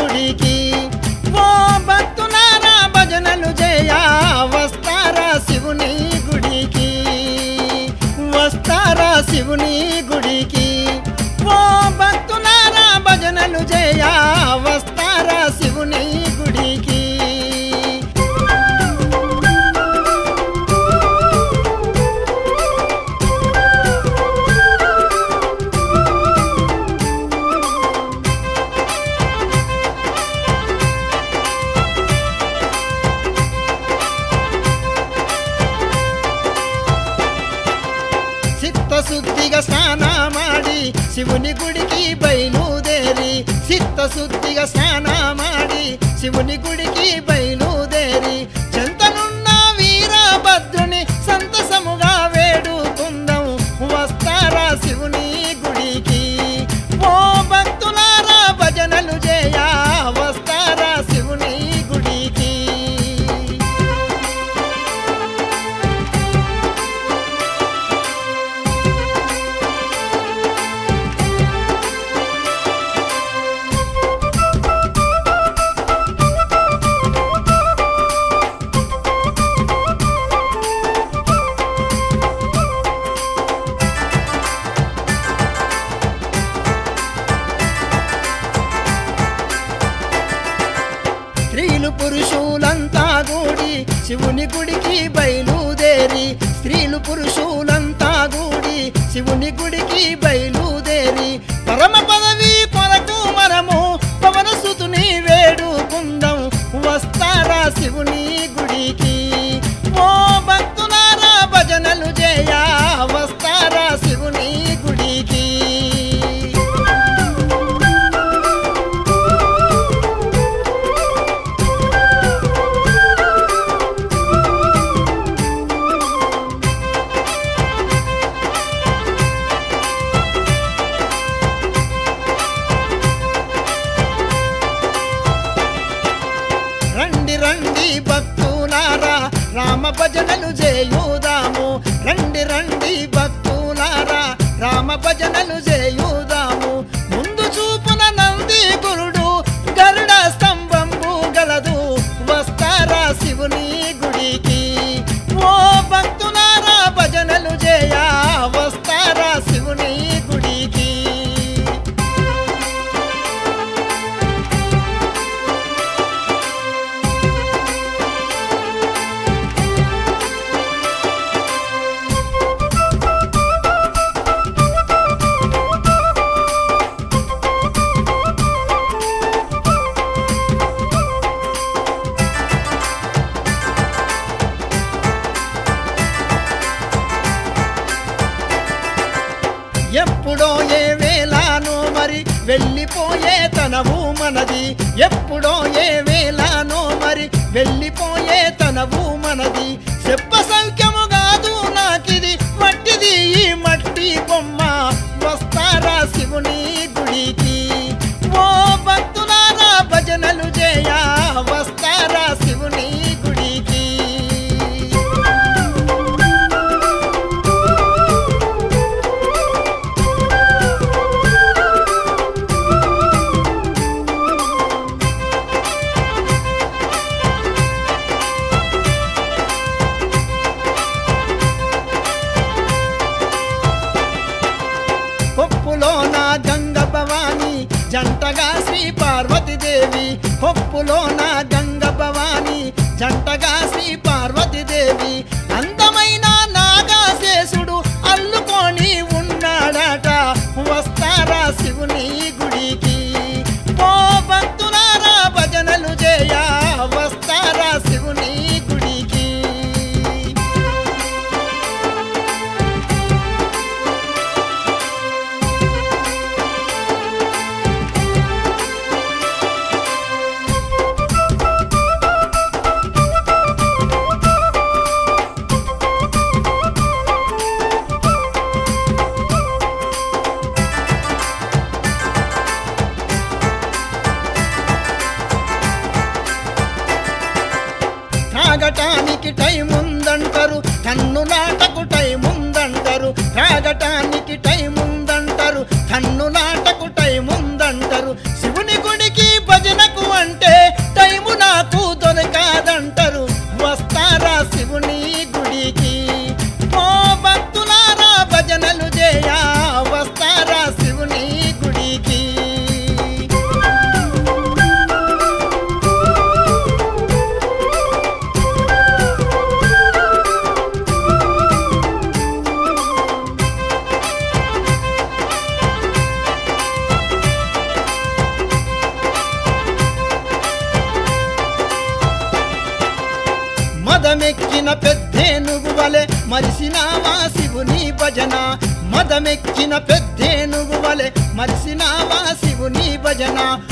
గుడికి ఓ భక్తులారా భజనలు చేయ వస్తారా శివుని గుడికి వస్తారా శివుని గుడికి ఓ భక్తులారా భజనలు చేయ వస్తారా శివుని గుడికి చిత్తశుద్ధిగా స్నానమాడి శివుని గుడికి బయలుదేరి చిత్తశుద్ధిగా స్నానమాడి శివుని గుడికి బయలుదేరి చెంతనున్న వీరభద్రుని సంతసముగా వేడుకుందాం వస్తారా శివుని గుడికి ఓ భక్తులారా భజనలు చేయ వస్తారా శివుని గుడికి స్త్రీలు పురుషులంతా కూడి శివుని గుడికి బయలుదేరి స్త్రీలు పురుషులంతా కూడి శివుని గుడికి బయలుదేరి పరమ పదవి కొరకు మనము పవనసుతుని వేడుకుందాం వస్తారా శివుని గుడికి ఓ భక్తులారా భజనలు చేయ వస్తారా శివుని గుడికి రండి రండి భక్తులారా రామ భజనలు చేయుదాము రండి రండి భక్తులారా రామ భజనలు చేయుదాము ముందు చూపున నంది గురుడు గరుడ స్తంభంబు గలదు వస్తారా శివుని గుడికి ఓ భక్తులారా భజనలు చేయ వస్తారా శివుని గుడికి ఎప్పుడో ఏ వేళనో మరి వెళ్ళిపోయే తనవు మనది ఎప్పుడో ఏ వేళనో మరి వెళ్ళిపోయే తనవు మనది చెప్ప సంఖ్యము కాదు నాకిది మట్టిది ఈ మట్టి బొమ్మ వస్తారా శివుని గుడికి ఓ భక్తులారా భజనలు చేయ వస్తారా శివుని గుడికి కొప్పులోన గంగ భవాని జంటగా శ్రీ పార్వతీదేవి కొప్పులోన గంగ భవాని జంటగా శ్రీ పార్వతీదేవి అందమైన నాగశేషుడు అల్లుకొని ఉన్నాడట వస్తారా శివుని గుడికి ఓ భక్తులారా భజనలు చేయ వస్తారా శివుని గుడికి తాగటానికి టైం ఉందంటారు కన్నులాటకు టైం ఉందంటారు తాగటానికి టైం ఉందంటారు కన్నులాటకు టైం ఉందంటారు శివుని గుడికి భజనకు మదమెక్కిన పెద్దేనుగు వలె మరిసినావా శివుని భజన మదమెక్కిన పెద్దేనుగు వలె మరిసినావా శివుని భజన